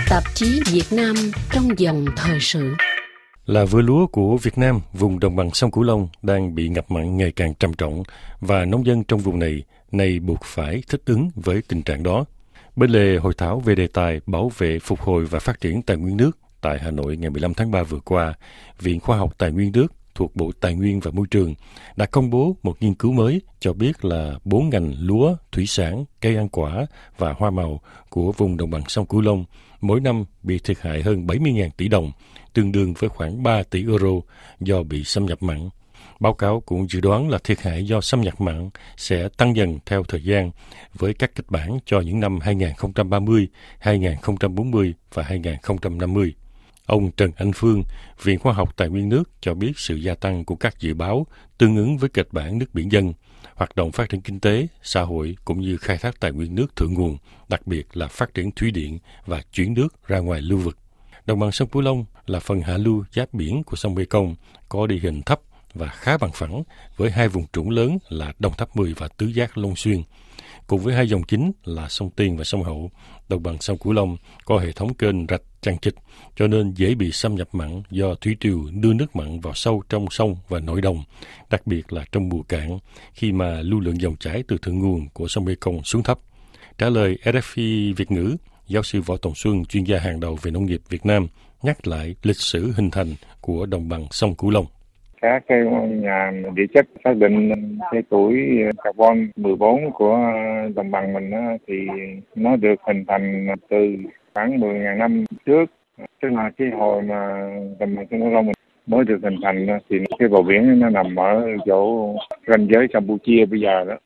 Tạp chí Việt Nam trong dòng thời sự. Là vựa lúa của Việt Nam, vùng đồng bằng sông Cửu Long đang bị ngập mặn ngày càng trầm trọng và nông dân trong vùng này nay buộc phải thích ứng với tình trạng đó. Bên lề hội thảo về đề tài bảo vệ, phục hồi và phát triển tài nguyên nước tại Hà Nội ngày 15 tháng 3 vừa qua, Viện Khoa học Tài nguyên nước thuộc Bộ Tài nguyên và Môi trường đã công bố một nghiên cứu mới cho biết là 4 ngành lúa, thủy sản, cây ăn quả và hoa màu của vùng đồng bằng sông Cửu Long mỗi năm bị thiệt hại hơn 70.000 tỷ đồng, tương đương với khoảng 3 tỷ euro do bị xâm nhập mặn. Báo cáo cũng dự đoán là thiệt hại do xâm nhập mặn sẽ tăng dần theo thời gian với các kịch bản cho những năm 2030, 2040 và 2050. Ông Trần Anh Phương, Viện Khoa học Tài nguyên nước cho biết sự gia tăng của các dự báo tương ứng với kịch bản nước biển dâng, hoạt động phát triển kinh tế, xã hội cũng như khai thác tài nguyên nước thượng nguồn, đặc biệt là phát triển thủy điện và chuyển nước ra ngoài lưu vực. Đồng bằng sông Cửu Long là phần hạ lưu giáp biển của sông Mekong, có địa hình thấp và khá bằng phẳng với hai vùng trũng lớn là Đồng Tháp 10 và Tứ Giác Long Xuyên. Cùng với hai dòng chính là sông Tiên và sông Hậu, đồng bằng sông Cửu Long có hệ thống kênh rạch chằng chịt, cho nên dễ bị xâm nhập mặn do thủy triều đưa nước mặn vào sâu trong sông và nội đồng, đặc biệt là trong mùa cạn khi mà lưu lượng dòng chảy từ thượng nguồn của sông Mekong xuống thấp. Trả lời RFI Việt ngữ, giáo sư Võ Tòng Xuân, chuyên gia hàng đầu về nông nghiệp Việt Nam, nhắc lại lịch sử hình thành của đồng bằng sông Cửu Long. Các cái nhà địa chất xác định cái tuổi carbon 14 của đồng bằng mình thì nó được hình thành từ khoảng 10.000 năm trước, tức là cái hồi mà đồng bằng sông Cửu Long mình mới được hình thành thì cái bờ biển nó nằm ở chỗ ranh giới Campuchia bây giờ đó.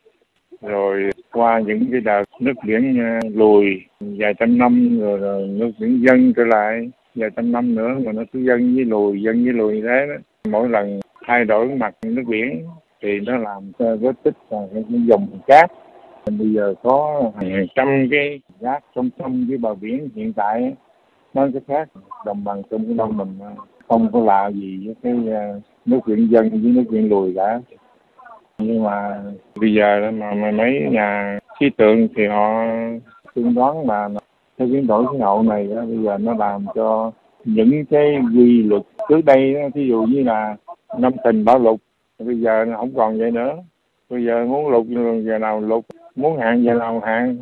Rồi qua những cái đợt nước biển lùi vài trăm năm rồi nước biển dâng trở lại vài trăm năm nữa mà nó cứ dâng với lùi như thế đó. Mỗi lần thay đổi mặt nước biển thì nó làm cho vết tích và cái dòng cát. Bây giờ có hàng trăm cái rác song song với bờ biển hiện tại. Nói cái khác, đồng bằng sông Cửu Long mình không có lạ gì với cái nước biển dâng với nước biển lùi cả. Nhưng mà bây giờ mà mấy nhà khí tượng thì họ tiên đoán là cái biến đổi khí hậu này đó, bây giờ nó làm cho những cái quy luật trước đây đó, ví dụ như là năm tình bão lụt, bây giờ nó không còn vậy nữa. Bây giờ muốn lụt giờ nào lụt, muốn hạn giờ nào hạn.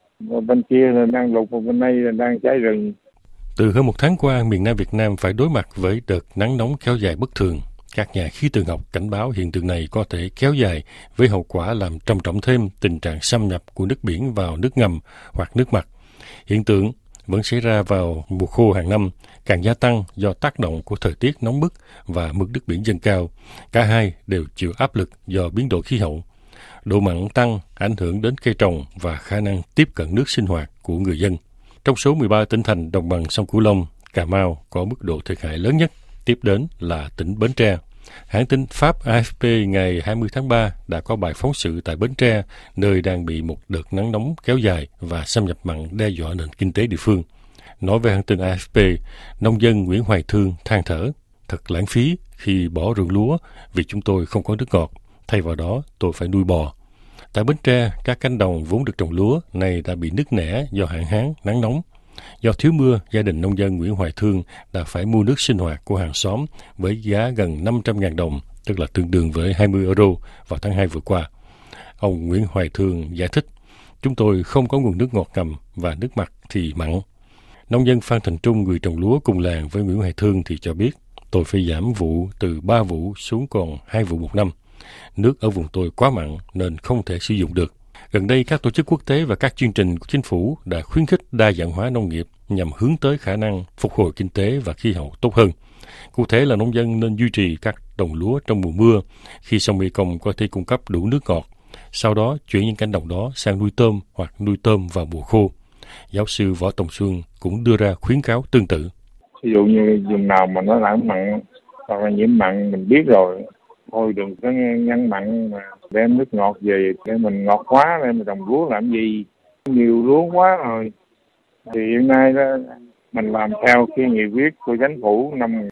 Bên kia là đang lụt, bên đây là đang cháy rừng. Từ hơn một tháng qua, miền Nam Việt Nam phải đối mặt với đợt nắng nóng kéo dài bất thường. Các nhà khí tượng học cảnh báo hiện tượng này có thể kéo dài với hậu quả làm trầm trọng thêm tình trạng xâm nhập của nước biển vào nước ngầm hoặc nước mặt. Hiện tượng vẫn xảy ra vào mùa khô hàng năm, càng gia tăng do tác động của thời tiết nóng bức và mực nước biển dâng cao. Cả hai đều chịu áp lực do biến đổi khí hậu. Độ mặn tăng ảnh hưởng đến cây trồng và khả năng tiếp cận nước sinh hoạt của người dân. Trong số 13 tỉnh thành đồng bằng sông Cửu Long, Cà Mau có mức độ thiệt hại lớn nhất, tiếp đến là tỉnh Bến Tre. Hãng tin Pháp AFP ngày 20 tháng 3 đã có bài phóng sự tại Bến Tre, nơi đang bị một đợt nắng nóng kéo dài và xâm nhập mặn đe dọa nền kinh tế địa phương. Nói về hãng tin AFP, nông dân Nguyễn Hoài Thương than thở, thật lãng phí khi bỏ ruộng lúa vì chúng tôi không có nước ngọt, thay vào đó tôi phải nuôi bò. Tại Bến Tre, các cánh đồng vốn được trồng lúa này đã bị nứt nẻ do hạn hán, nắng nóng. Do thiếu mưa, gia đình nông dân Nguyễn Hoài Thương đã phải mua nước sinh hoạt của hàng xóm với giá gần 500.000 đồng, tức là tương đương với 20 euro vào tháng 2 vừa qua. Ông Nguyễn Hoài Thương giải thích, chúng tôi không có nguồn nước ngọt ngầm và nước mặt thì mặn. Nông dân Phan Thành Trung, người trồng lúa cùng làng với Nguyễn Hoài Thương thì cho biết, tôi phải giảm vụ từ 3 vụ xuống còn 2 vụ một năm. Nước ở vùng tôi quá mặn nên không thể sử dụng được. Gần đây, các tổ chức quốc tế và các chương trình của chính phủ đã khuyến khích đa dạng hóa nông nghiệp nhằm hướng tới khả năng phục hồi kinh tế và khí hậu tốt hơn. Cụ thể là nông dân nên duy trì các đồng lúa trong mùa mưa khi sông Mekong có thể cung cấp đủ nước ngọt. Sau đó, chuyển những cánh đồng đó sang nuôi tôm hoặc nuôi tôm vào mùa khô. Giáo sư Võ Tòng Xuân cũng đưa ra khuyến cáo tương tự. Ví dụ như vùng nào mà nó lãng mặn hoặc là nhiễm mặn mình biết rồi, thôi đừng có ngăn mặn mà đem nước ngọt về để mình ngọt quá để mình trồng lúa làm gì, nhiều lúa quá rồi. Thì hiện nay đó mình làm theo cái nghị quyết của chính phủ năm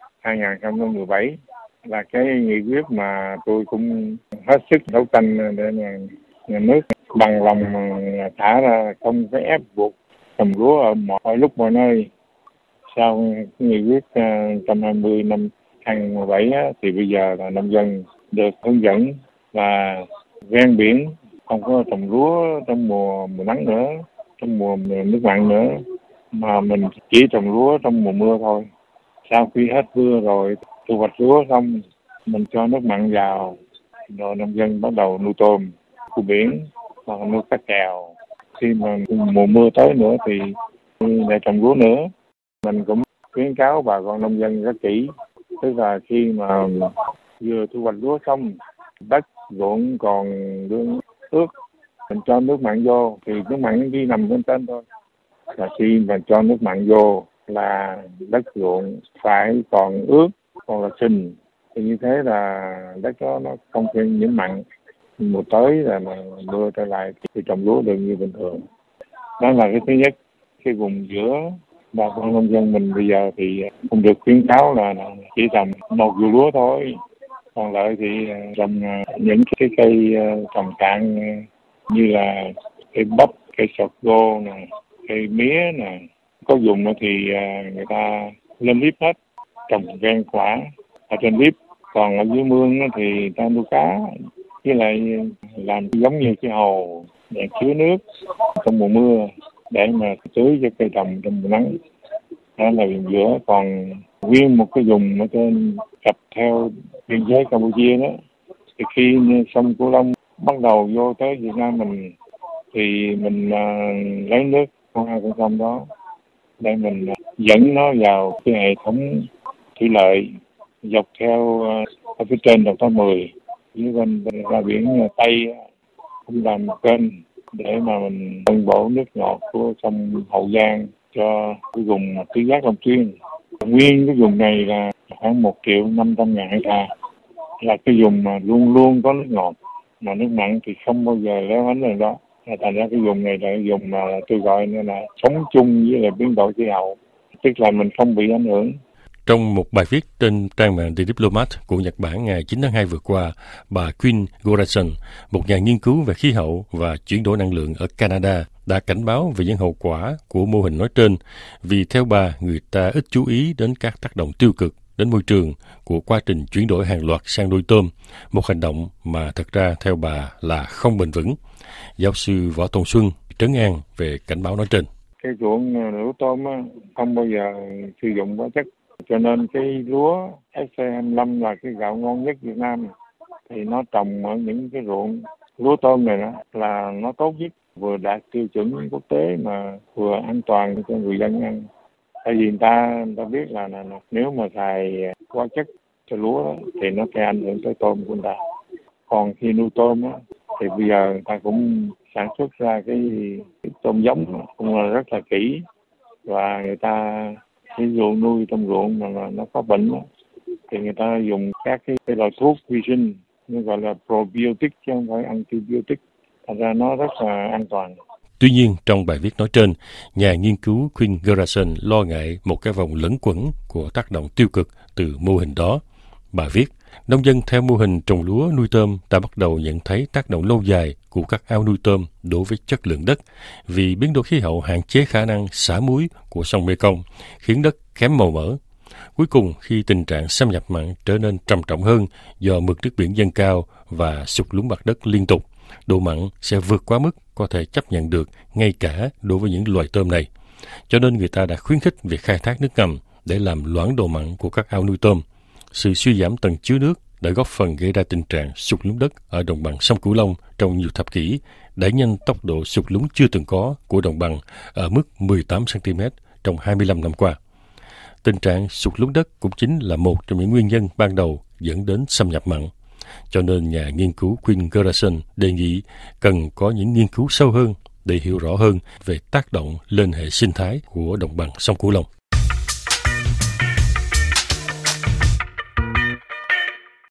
2017 là cái nghị quyết mà tôi cũng hết sức đấu tranh để mà nhà nước bằng lòng thả ra, không phải ép buộc trồng lúa ở mọi lúc mọi nơi. Sau nghị quyết 120 năm 2017 thì bây giờ là nông dân được hướng dẫn và ven biển không có trồng lúa trong mùa nắng nữa, trong mùa nước mặn nữa, mà mình chỉ trồng lúa trong mùa mưa thôi. Sau khi hết mưa rồi thu hoạch lúa xong, mình cho nước mặn vào, rồi nông dân bắt đầu nuôi tôm, cua biển hoặc nuôi cá kèo. Khi mà mùa mưa tới nữa thì lại trồng lúa nữa. Mình cũng khuyến cáo bà con nông dân rất kỹ, tức là khi mà vừa thu hoạch lúa xong, đất ruộng còn đương ướt, mình cho nước mặn vô thì nước mặn chỉ nằm bên trên thôi. Và khi mà cho nước mặn vô là đất ruộng phải còn ướt, còn là sình, thì như thế là đất đó nó không thể nhiễm mặn. Mùa tới là mà mưa trở lại thì trồng lúa được như bình thường. Đó là cái thứ nhất. Cái vùng giữa bà con nông dân mình bây giờ thì không được khuyến cáo là chỉ trồng một vụ lúa thôi. Còn lại thì trồng những cái cây trồng cạn như là cây bắp, cây sọt gô nè, cây mía nè. Có dùng thì người ta lên líp hết, trồng ven quả ở trên líp. Còn ở dưới mương thì ta nuôi cá, với lại làm giống như cái hồ để chứa nước trong mùa mưa để mà tưới cho cây trồng trong mùa nắng. Đó là vùng giữa. Còn nguyên một cái vùng ở trên cặp theo biên giới Campuchia đó, thì khi sông Cửu Long bắt đầu vô tới Việt Nam mình thì mình lấy nước con hai con sông đó để mình dẫn nó vào cái hệ thống thủy lợi dọc theo ở phía trên đầu tháng 10 dưới bên ra biển Tây, cũng làm kênh để mà mình phân bổ nước ngọt của sông Hậu Giang cho cái vùng tứ giác Long Xuyên. Nguyên cái vùng này là khoảng 1.500.000 hectare, là cái vùng mà luôn luôn có nước ngọt, mà nước mặn thì không bao giờ léo ánh lên đó. Thành ra cái vùng này là cái vùng mà tôi gọi nữa là sống chung với lại biến đổi khí hậu, tức là mình không bị ảnh hưởng. Trong một bài viết trên trang mạng The Diplomat của Nhật Bản ngày 9 tháng 2 vừa qua, bà Queen Gorason, một nhà nghiên cứu về khí hậu và chuyển đổi năng lượng ở Canada, đã cảnh báo về những hậu quả của mô hình nói trên, vì theo bà, người ta ít chú ý đến các tác động tiêu cực đến môi trường của quá trình chuyển đổi hàng loạt sang nuôi tôm, một hành động mà thật ra theo bà là không bền vững. Giáo sư Võ Tồn Xuân trấn an về cảnh báo nói trên. Cái ruộng lúa tôm không bao giờ sử dụng hóa chất, cho nên cái lúa SC25 là cái gạo ngon nhất Việt Nam, thì nó trồng ở những cái ruộng lúa tôm này đó là nó tốt nhất, vừa đạt tiêu chuẩn quốc tế mà vừa an toàn cho người dân ăn. Tại vì người ta biết là nếu mà xài hóa chất cho lúa đó, thì nó sẽ ảnh hưởng tới tôm của người ta. Còn khi nuôi tôm đó, thì bây giờ người ta cũng sản xuất ra cái tôm giống cũng là rất là kỹ, và người ta ví dụ nuôi trong ruộng mà nó có bệnh đó, thì người ta dùng các cái loại thuốc vi sinh, nó gọi là probiotic chứ không phải antibiotic, thành ra nó rất là an toàn. Tuy nhiên, trong bài viết nói trên, nhà nghiên cứu Queen Gorason lo ngại một cái vòng lẫn quẩn của tác động tiêu cực từ mô hình đó. Bà viết, nông dân theo mô hình trồng lúa nuôi tôm đã bắt đầu nhận thấy tác động lâu dài của các ao nuôi tôm đối với chất lượng đất, vì biến đổi khí hậu hạn chế khả năng xả muối của sông Mekong, khiến đất kém màu mỡ. Cuối cùng, khi tình trạng xâm nhập mặn trở nên trầm trọng hơn do mực nước biển dâng cao và sụt lún mặt đất liên tục, độ mặn sẽ vượt quá mức có thể chấp nhận được ngay cả đối với những loài tôm này. Cho nên người ta đã khuyến khích việc khai thác nước ngầm để làm loãng độ mặn của các ao nuôi tôm. Sự suy giảm tầng chứa nước đã góp phần gây ra tình trạng sụt lún đất ở đồng bằng sông Cửu Long trong nhiều thập kỷ, đẩy nhanh tốc độ sụt lún chưa từng có của đồng bằng ở mức 18 cm trong 25 năm qua. Tình trạng sụt lún đất cũng chính là một trong những nguyên nhân ban đầu dẫn đến xâm nhập mặn. Cho nên nhà nghiên cứu Queen Gorason đề nghị cần có những nghiên cứu sâu hơn để hiểu rõ hơn về tác động lên hệ sinh thái của đồng bằng sông Cửu Long.